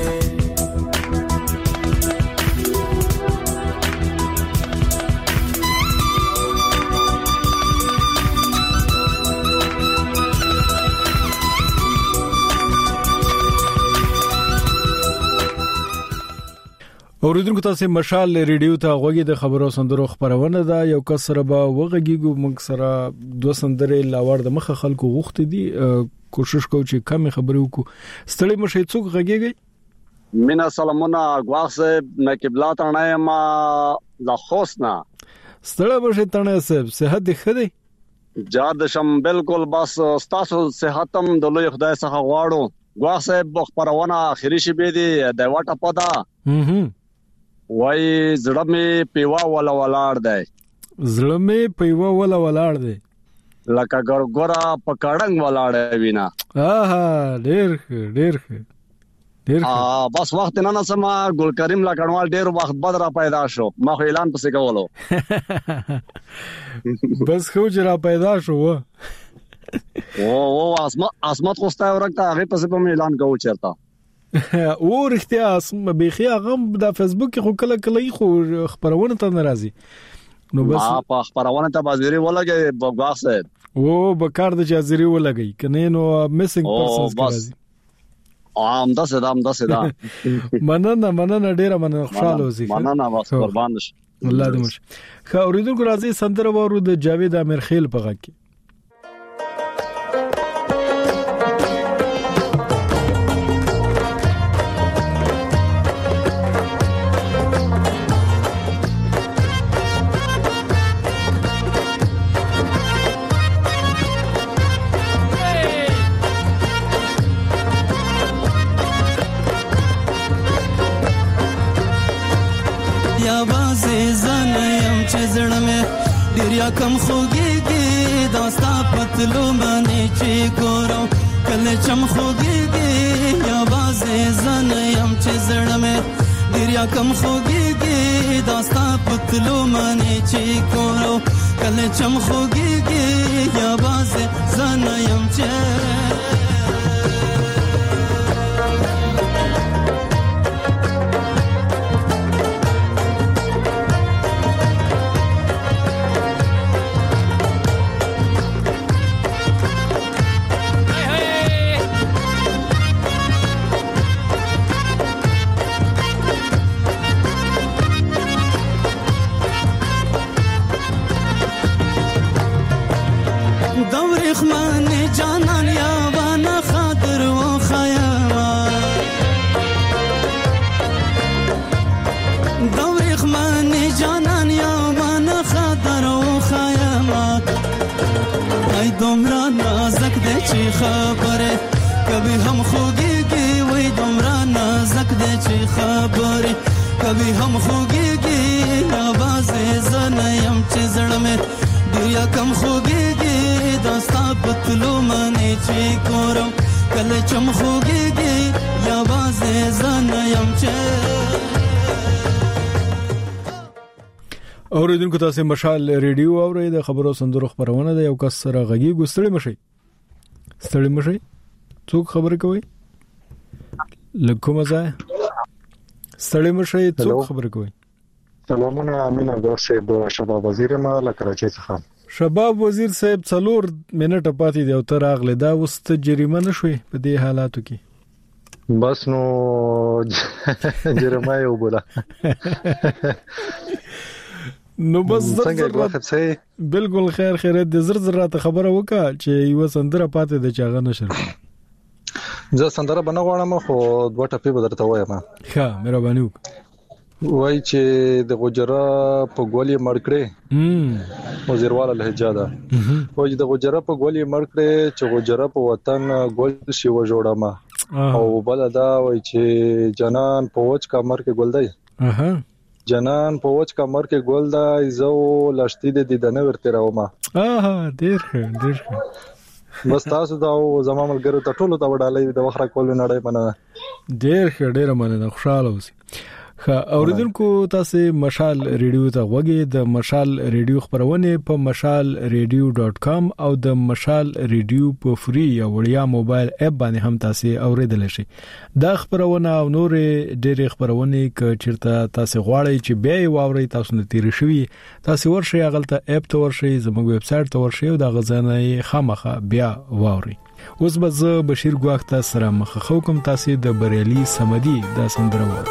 Speaker 1: اوریدونکو تاسو مشال ریډیو ته غوږی د خبرو سندرو خبرونه ده یو کس سره به وغږیږو موږ سره دوه سندرې لاور د مخه خلکو غوښتي دي کوشش کوو چې کم خبرې وکړو ستړي مشه څوک غږیږي
Speaker 20: مینا سلامونه غواخ صاحب نقبلا تنه ما د خوسنا
Speaker 1: ستړي مشه تنه صاحب صحت دې خدي
Speaker 20: جاد شم بالکل بس تاسو صحتم د لوی خدای څخه غواړو غواخ صاحب خبرونه اخري شي به دي د واټه پدا هم وای زړه می پیوا ولا ولاړ دی
Speaker 1: زړه می پیوا ولا ولاړ دی
Speaker 20: لکه ګورګورا پکړنګ ولاړ وینا
Speaker 1: آها ډیر ډیر ډیر
Speaker 20: ا بس وخت نه نه سم ګل کریم لا کډوال ډیر وخت بدر پیدا شو ما خو اعلان پسې کولو
Speaker 1: بس خو جرا پیدا شو
Speaker 20: او او اسمت اسمت خوستا ورکتا هغه پسې په اعلان کوو چرتا
Speaker 1: او رښتیا اسم بيخي هغه د فیسبوک خو کله کله خو خبرونه ته ناراضي
Speaker 20: نو بس په خبرونه ته بازاري ولګي بغاخ صاحب
Speaker 1: او بکار د جازري ولګي کنه نو میسنګ پرسنز راځي
Speaker 20: ام دا سدام دا سدا
Speaker 1: مننه مننه ډیره مننه خوشاله اوسئ
Speaker 20: مننه واس قربان شي
Speaker 1: الله دې مش خو اوریدونکو راځي سندره وورو د جاوید امیر خیل په غږ کې
Speaker 19: کم خوږیږي داستا پتلو باندې چې ګورم کله چم خوږیږي یا بازه زن يم چې زړه مې ډیر یا کم خوږیږي داستا پتلو باندې چې ګورم کله چم خوږیږي یا بازه زن يم چې خبره کبھی هم خوږیږي وای دومره نازک دي چې خبره کبھی هم خوږیږي आवाज زنه يم چې زړه مې دیا کم خوږیږي داستا پتلو باندې چې کورم کله چم خوږیږي आवाज زنه يم چې
Speaker 1: اوریدونکو تاسو مشال ریډیو اورئ د خبرو سندرو خبرونه د یو کس سره غږی ګستړي مشي ستړي مشي څوک خبر کوي لکه مزه ستړي مشي څوک خبر کوي
Speaker 21: سلامونه امین ابراهیم صاحب شباب وزیر ما لکراچي څخه
Speaker 1: شباب وزیر صاحب څلور منټه پاتې دی او تر اغله دا وست جریمه نشوي په دې حالاتو کې
Speaker 21: بس نو جریمه یو بوله
Speaker 1: نو بس بالکل خیر خیرت د زر زر راته خبره وکړه چې یو سندره پاتې د چاغه نشر
Speaker 21: زه سندره بنه غواړم خو دوه ټپې به درته وایم
Speaker 1: ښه مهرباني وکړه
Speaker 21: وای چې د غجره په ګولې مړکړې وزیرواله لهجه ده وای د غجره په ګولې مړکړې چې غجره په وطن ګول شي و جوړما او بل دا وای چې جنان په وچ کمر کې ګل دی
Speaker 1: اها
Speaker 21: جنان په وچ کمر کې ګل دی زو لشتي د دنه ورته راوما
Speaker 1: اها ډیر ډیر
Speaker 21: بس تاسو دا او زما ملګرو ته ټولو ته وډالې د وخره کول نړۍ مننه.
Speaker 1: ډېر ښه ډېر مننه، خوشاله اوسئ. خا اوریدونکو تاسو مشال ریډیو ته وګورئ. د مشال ریډیو خبرونه په مشال ریډیو ډاٹ کام او د مشال ریډیو په فری یا وړیا موبایل اپ باندې هم تاسو اوریدل شئ. دا خبرونه او نور ډېر خبرونه ک چیرته تاسو غواړئ چې بیا یې واورئ، تاسو نه تیر شوي، تاسو ورشئ غلطه اپ ته ورشئ، زموږ ویب سټ ته ورشئ او دا غزانه خامخه بیا واورئ. اوس به زه بشیر ګواخ تاسو سره مخ خوکم. تاسو د بریالي سمدي دا سندره وایي.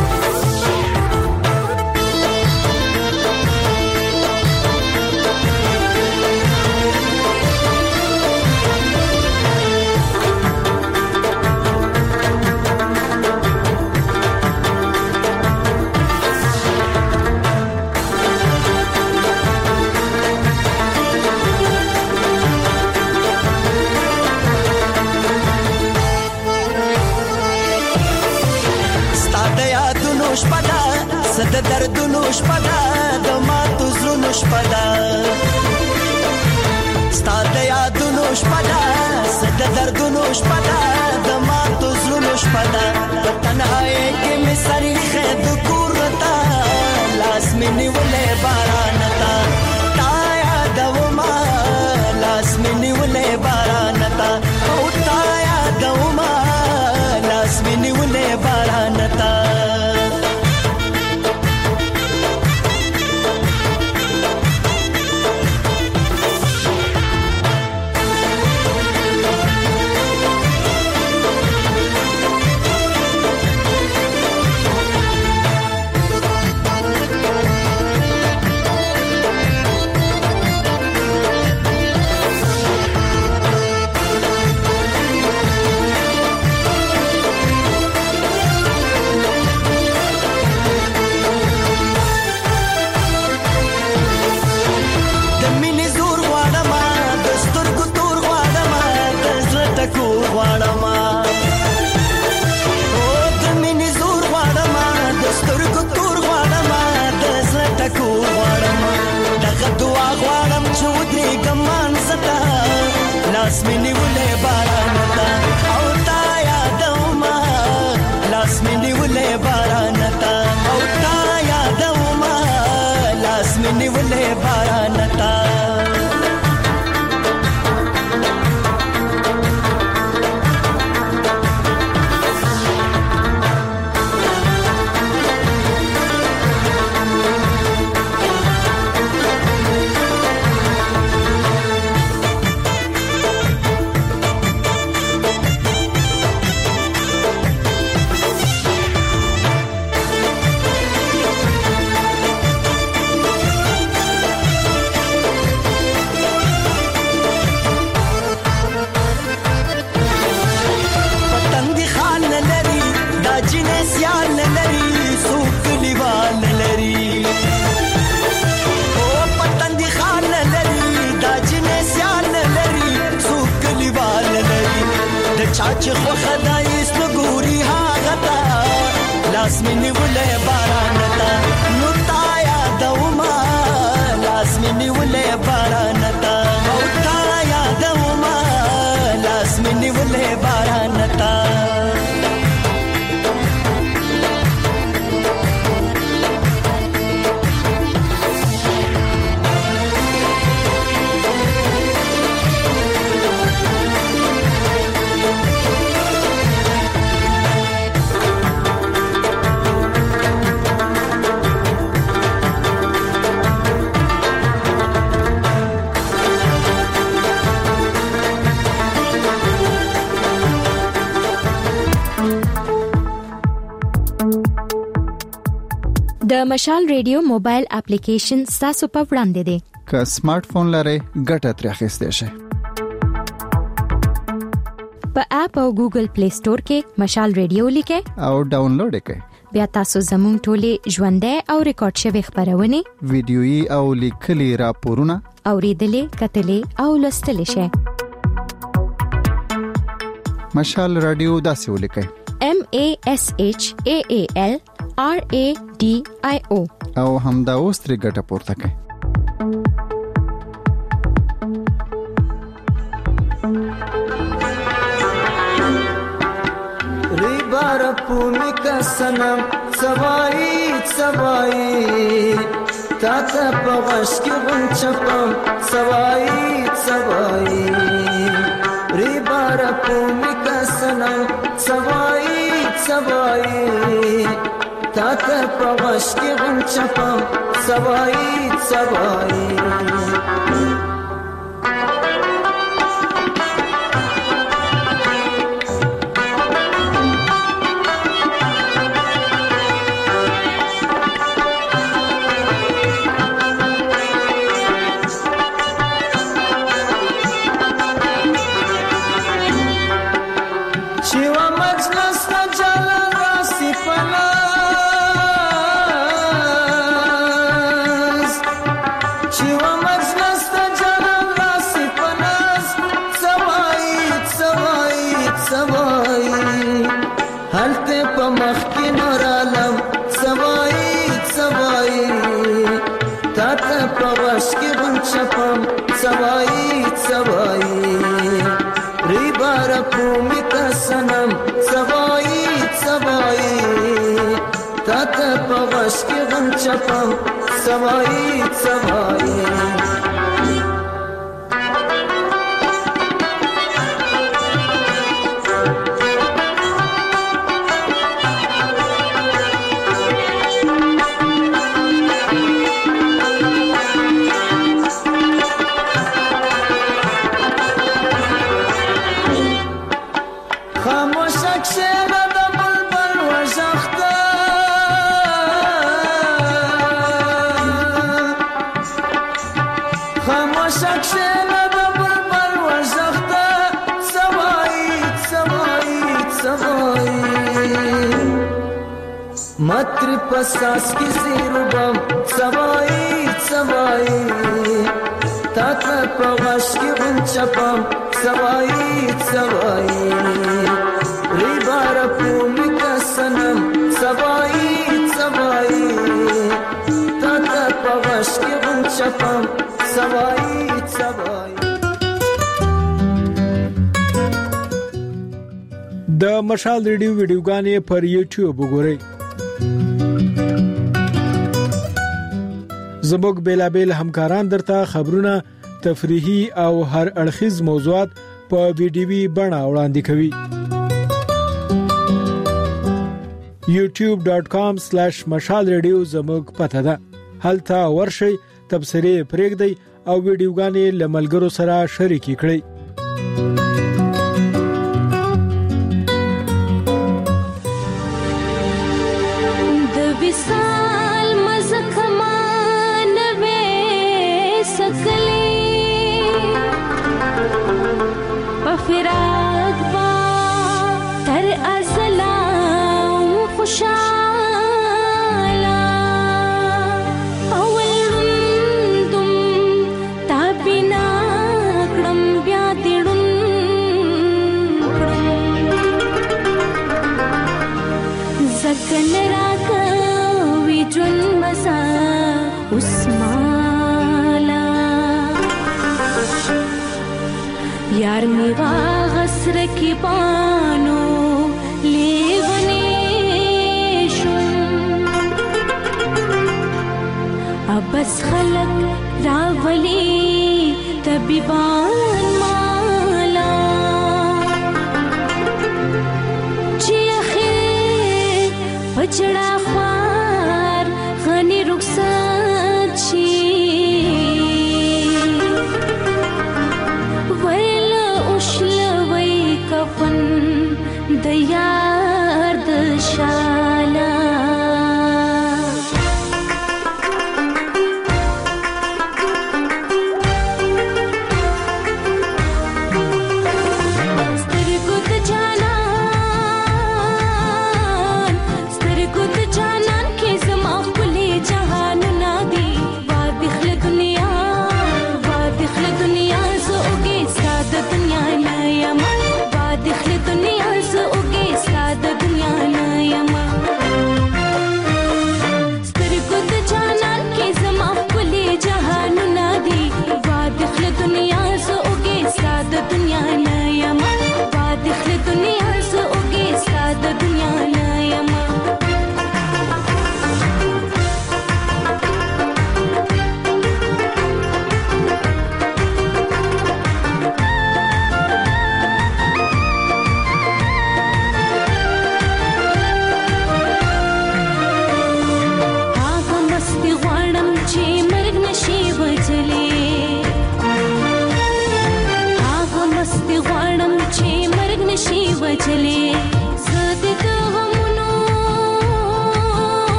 Speaker 2: د دردونو شپدا د ماتو زړونو شپدا ستا د یادونو شپدا د دردونو شپدا د ماتو زړونو شپدا په تنهایی کې مې سری خې د کورتا لاس مې نیولې باران تا تا یادوما لاس مې نیولې باران تا او تا یادوما لاس مې نیولې باران تا لاس مې نیولې باران تا او تا یادوما لاس مې نیولې باران تا او تا یادوما لاس مې نیولې باران تا چې خو خدای سپګوري هغه تا لاس مې نیولې باران تا نو تا یادوما لاس مې نیولې باران تا او تا یادوما لاس مې نیولې باران تا
Speaker 4: د مشال ریډیو موبایل اپلیکیشن تاسو په وړاندې دی.
Speaker 3: که سمارټ فون لرئ ګټه ترې اخیستئ شئ.
Speaker 4: په اپ او ګوګل پلی سٹور کې مشال ریډیو لیکئ
Speaker 3: او ډاونلوډ کړئ.
Speaker 4: بیا تاسو زموږ ټولې ژوندۍ او ریکارډ شوی خبرونه
Speaker 3: ویډیويي او لیکلي راپورونه
Speaker 4: اوریدلې کتلې او لوستلې شئ.
Speaker 3: مشال رادیو داسې ولیکئ:
Speaker 4: M A S H A A L R A D I O
Speaker 3: او همدا اوس ترې ګټه پورته کړئ.
Speaker 2: پومی کا سنم سوایی سوایی تا تا پغش کی غن چپم سوایی سوایی ری بار پومی کا سنم سوایی سوایی تا تا پغش کی غن چپم سوایی سوایی سوایی سوایی ری بار پومی کا سنم سوایی سوایی تا تا پغش کی غم چپم سوایی سوایی متر پساس کی زیربم سوایی سوایی تا تا پغش کی غن چپم سوایی سوایی ری بار پومی کا سنم سوایی سوایی تا تا پغش کی غن چپم سوایی سوایی
Speaker 1: د مشال ریډیو ویډیوګانې پر یوټیوب وګورئ. زموږ بیلابیل همکاران درته خبرونه، تفریحي او هر اړخیز موضوعات په ویډیوي بڼه وړاندې کوي. یوټیوب ډاٹ کام سلیش مشال ریډیو زموږ پته ده. هلته ورشئ، تبصرې پرېږدئ او ویډیوګانې له ملګرو سره شریکې کړئ.
Speaker 15: فراق با تر ازلام خوشالا اول رندم تابینا کڑم بیادیڑن زکن راکوی جن مزا اسمالا یار میوا غسر کی بانو لیونی شم ابس خلق راولی طبیبان مالا چی اخیر پچڑا